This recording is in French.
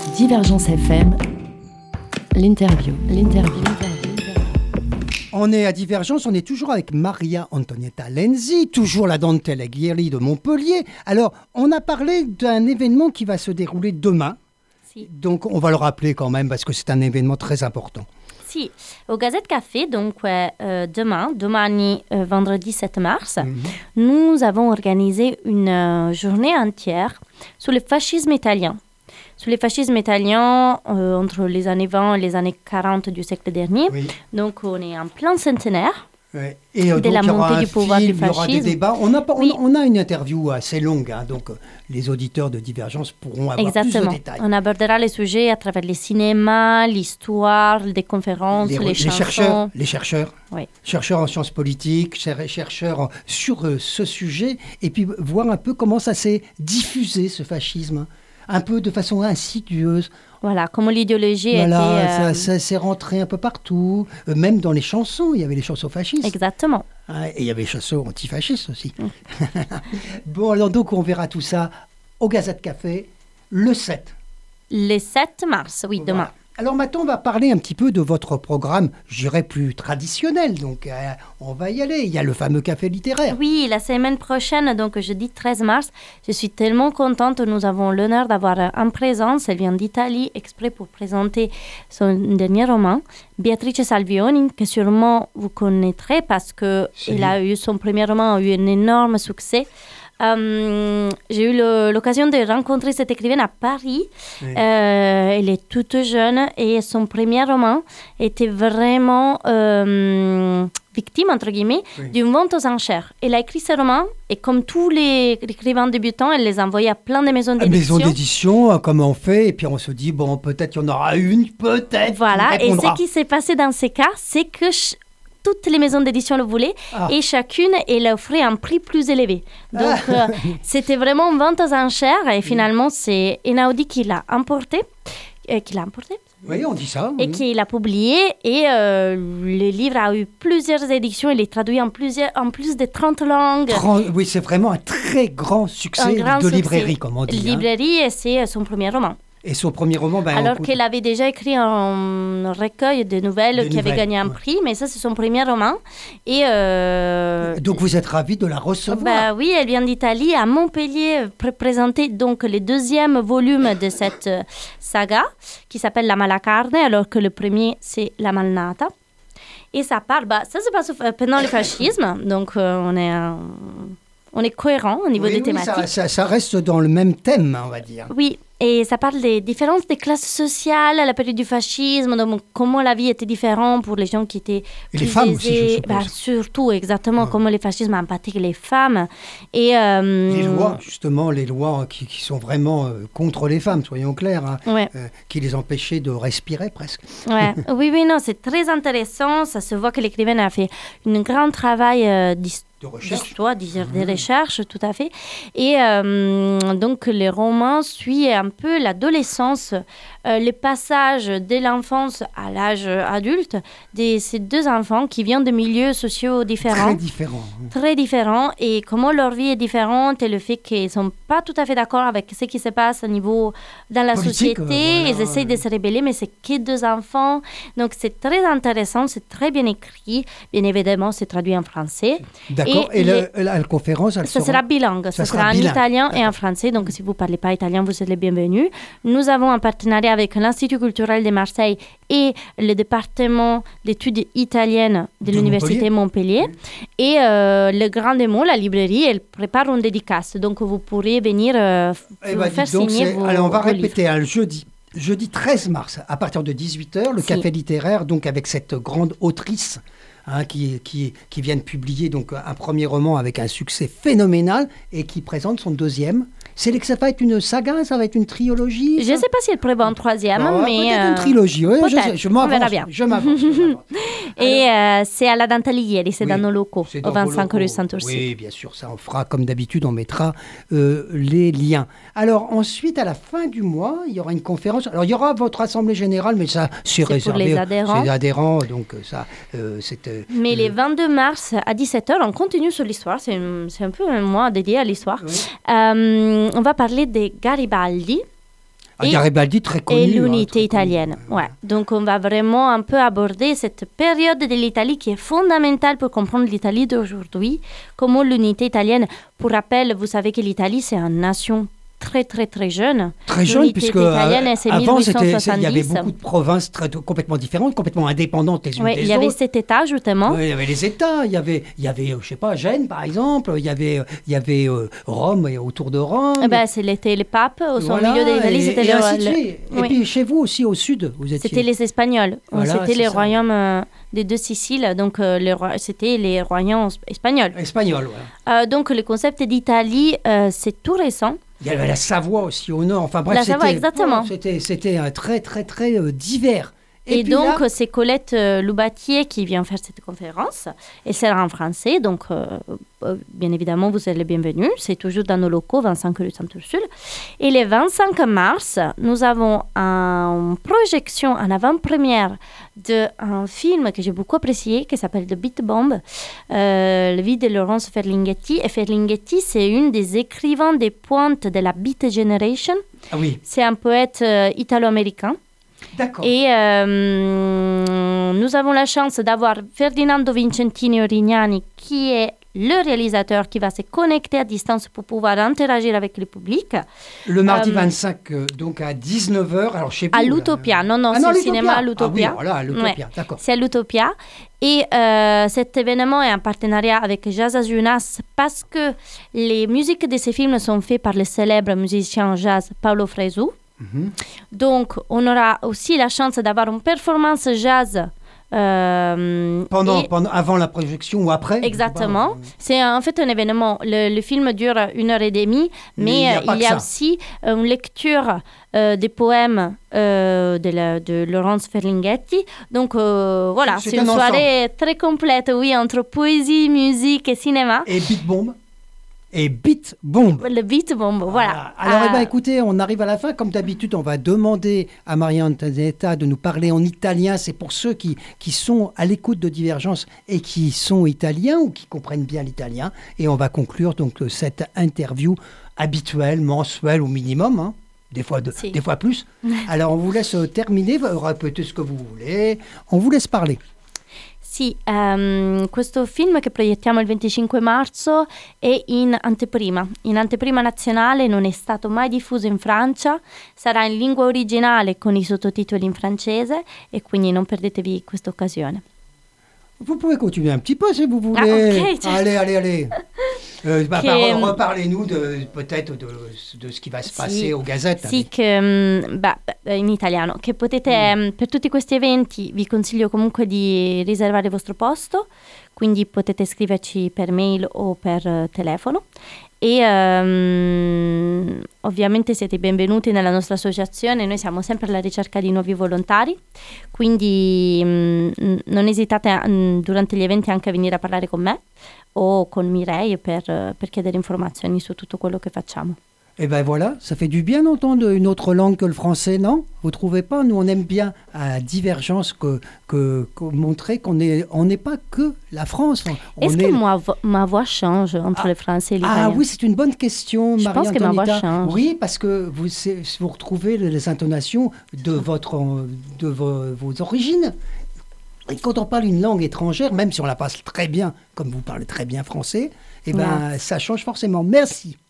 Divergence FM, l'interview. On est à Divergence, on est toujours avec Maria Antonietta Lenzi, toujours la Dante Alighieri de Montpellier. Alors, on a parlé d'un événement qui va se dérouler demain. Sì. Donc, on va le rappeler quand même parce que c'est un événement très important. Sì, au Gazette Café, dunque domani vendredi 7 mars, nous avons organisé une journée entière sur le fascisme italien. Sur le fascisme italien entre les années 20 et les années 40 du siècle dernier. Oui. Donc, on est en plein centenaire. Ouais. Et De donc, la il y aura montée un du pouvoir film, du il y aura des fascisme. débats. Oui. On a une interview assez longue, hein, donc les auditeurs de Divergence pourront avoir Exactement. plus de détails. On abordera les sujets à travers les cinémas, l'histoire, des conférences, les chansons. Les chercheurs, Oui. chercheurs en sciences politiques, chercheurs sur ce sujet, et puis voir un peu comment ça s'est diffusé, ce fascisme, un peu de façon insidieuse. Voilà, comment l'idéologie Voilà, était... ça s'est rentré un peu partout, même dans les chansons, il y avait les chansons fascistes. Exactement. Ah, et il y avait les chansons antifascistes aussi. Bon, alors donc on verra tout ça au Gazette Café le 7. Le 7 mars, oui, demain. Voilà. Alors maintenant, on va parler un petit peu de votre programme, je dirais plus traditionnel. Donc, on va y aller. Il y a le fameux café littéraire. Oui, la semaine prochaine, donc jeudi 13 mars, je suis tellement contente. Nous avons l'honneur d'avoir en présence, elle vient d'Italie, exprès pour présenter son dernier roman, Beatrice Salvioni, que sûrement vous connaîtrez parce que son premier roman a eu un énorme succès. J'ai eu l'occasion de rencontrer cette écrivaine à Paris. Oui. Elle est toute jeune et son premier roman était vraiment victime, entre guillemets, Oui. d'une vente aux enchères. Elle a écrit ce roman et comme tous les écrivains débutants, elle les a envoyés à plein de maisons d'édition. Maison d'édition, comme on fait, et puis on se dit, bon, peut-être il y en aura une, peut-être. Voilà, qui et répondra. ce qui s'est passé dans ces cas, c'est que toutes les maisons d'édition le voulaient et chacune, elle offrait un prix plus élevé. Donc, c'était vraiment une vente aux enchères et finalement, c'est Einaudi qui l'a emporté. Oui, on dit ça. Et qui l'a publié. Et le livre a eu plusieurs éditions. Il est traduit en plus de 30 langues. Oui, c'est vraiment un très grand succès de librairie, comme on dit. Librairie, et c'est son premier roman. Et son premier roman, Alors qu'elle avait déjà écrit un recueil de nouvelles qui avait gagné un prix, mais ça, c'est son premier roman. Et donc, vous êtes ravis de la recevoir. Oui, elle vient d'Italie, à Montpellier, présenter donc le deuxième volume de cette saga, qui s'appelle La Malacarne, alors que le premier, c'est La Malnata. Et ça parle, ça se passe pendant le fascisme, donc on est cohérent au niveau des thématiques. Ça reste dans le même thème, on va dire. Oui, et ça parle des différences des classes sociales à la période du fascisme, donc comment la vie était différente pour les gens qui étaient et les femmes aussi, je suppose. Surtout, exactement, comment le fascisme a impacté les femmes. Et, les lois, justement, les lois qui sont vraiment contre les femmes, soyons clairs, hein, ouais. Qui les empêchaient de respirer presque. Ouais. Oui, non, c'est très intéressant. Ça se voit que l'écrivaine a fait un grand travail d'histoire, de recherche, tout à fait. Et donc, le roman suit un peu l'adolescence, le passage de l'enfance à l'âge adulte de ces deux enfants qui viennent de milieux sociaux différents. Très différents. Et comment leur vie est différente et le fait qu'ils ne sont pas tout à fait d'accord avec ce qui se passe au niveau dans la société. Voilà, ils essayent de se rebeller, mais c'est que deux enfants. Donc, c'est très intéressant, c'est très bien écrit. Bien évidemment, c'est traduit en français. D'accord. Et la conférence, ça sera bilingue. Ça sera en italien et en français. Donc, si vous ne parlez pas italien, vous êtes les bienvenus. Nous avons un partenariat avec l'Institut culturel de Marseille et le département d'études italiennes de l'Université Montpellier. Et le Grand Démon, la librairie, elle prépare une dédicace. Donc, vous pourrez venir faire signer vos Alors, on va répéter livres. Jeudi 13 mars, à partir de 18h, le café littéraire, donc avec cette grande autrice qui vient de publier donc, un premier roman avec un succès phénoménal et qui présente son deuxième. Ça va être une saga, ça va être une trilogie. Je ne sais pas si elle prévoit un troisième, mais... Peut-être une trilogie, oui, je m'avance. On verra bien. Je m'avance. Et c'est à la Dante Alighieri, c'est dans nos locaux, au 25 rue Saint-Orsay. Oui, bien sûr, ça on fera comme d'habitude, on mettra les liens. Alors ensuite, à la fin du mois, il y aura une conférence. Alors il y aura votre assemblée générale, mais ça c'est réservé. Pour les adhérents. C'est les adhérents, donc ça, c'est... Mais les 22 mars à 17h, on continue sur l'histoire. C'est un peu un mois dédié à l'histoire. Oui. On va parler de Garibaldi. Garibaldi, très connu. Et l'unité très connu. italienne. Ouais. Donc, on va vraiment un peu aborder cette période de l'Italie qui est fondamentale pour comprendre l'Italie d'aujourd'hui, comment l'unité italienne, pour rappel, vous savez que l'Italie, c'est une nation très très très jeune. Très jeune, L'unité puisque italienne, c'est avant, 1870. il y avait beaucoup de provinces complètement différentes, complètement indépendantes les unes des autres. Il y avait 7 États, justement. Oui, il y avait les États, il y avait je sais pas, Gênes, par exemple, il y avait Rome et autour de Rome. C'était les papes, au Voilà, milieu de l'Italie, c'était et ainsi de suite. Et oui. puis chez vous aussi, au sud, vous étiez... C'était les Espagnols. Voilà, c'était c'est les ça. royaumes des deux Siciles, donc c'était les royaumes espagnols. Espagnol, voilà. Donc le concept d'Italie, c'est tout récent. Il y avait la Savoie aussi au nord. Enfin bref, La Savoie, exactement. C'était très, très, très divers. Et puis donc, là, c'est Colette Loubatier qui vient faire cette conférence. Elle sera en français, donc bien évidemment, vous êtes les bienvenus. C'est toujours dans nos locaux, 25 rue Sainte-Ursule. Et le 25 mars, nous avons une projection en avant-première d'un film que j'ai beaucoup apprécié, qui s'appelle The Beat Bomb, le vie de Laurence Ferlinghetti. Et Ferlinghetti, c'est une des écrivains des pointes de la Beat Generation. Ah oui, C'est un poète italo-américain. d'accord. Et nous avons la chance d'avoir Ferdinando Vincentini Orignani, qui est le réalisateur qui va se connecter à distance pour pouvoir interagir avec le public. Le mardi 25, donc à 19h, alors chez vous... À l'Utopia, non, Ah c'est non, le cinéma à l'Utopia. l'Utopia. Ah oui, voilà, à l'Utopia, Ouais. d'accord. C'est à l'Utopia. Et cet événement est en partenariat avec Jazz Azunas parce que les musiques de ces films sont faites par le célèbre musicien jazz Paolo Fresu. Mhm. Donc, on aura aussi la chance d'avoir une performance jazz. Avant la projection ou après? Exactement. Je sais pas. C'est en fait un événement. Le film dure 1h30, mais il y a aussi une lecture des poèmes de Laurence Ferlinghetti. Donc voilà, c'est une soirée très complète, oui, entre poésie, musique et cinéma. Et Beat Bomb. Et Beat Bomb. Le Beat Bomb, voilà. Alors, écoutez, on arrive à la fin. Comme d'habitude, on va demander à Maria Antonietta de nous parler en italien. C'est pour ceux qui sont à l'écoute de Divergence et qui sont italiens ou qui comprennent bien l'italien. Et on va conclure donc cette interview habituelle, mensuelle au minimum, hein. Des fois plus. Alors, on vous laisse terminer, répétez ce que vous voulez. On vous laisse parler. Sì, questo film che proiettiamo il 25 marzo è in anteprima nazionale, non è stato mai diffuso in Francia, sarà in lingua originale con i sottotitoli in francese e quindi non perdetevi questa occasione. Vous pouvez continuer un petit peu si vous voulez. Ok. Allez. Reparlez-nous peut-être de ce qui va se passer aux gazettes. Sì, in italiano, che potete, per tutti questi eventi vi consiglio comunque di riservare il vostro posto, quindi potete scriverci per mail o per telefono. E ovviamente siete benvenuti nella nostra associazione, noi siamo sempre alla ricerca di nuovi volontari, quindi non esitate durante gli eventi anche a venire a parlare con me o con Mireille per chiedere informazioni su tutto quello che facciamo. Et ben voilà, ça fait du bien d'entendre une autre langue que le français, non? Vous trouvez pas? Nous, on aime bien à Divergence que montrer qu'on n'est pas que la France. Est-ce que ma voix change entre le français et l'italien? Ah oui, c'est une bonne question, Je pense que ma voix change. Oui, parce que vous retrouvez les intonations de vos origines. Et quand on parle une langue étrangère, même si on la passe très bien, comme vous parlez très bien français, ça change forcément. Merci.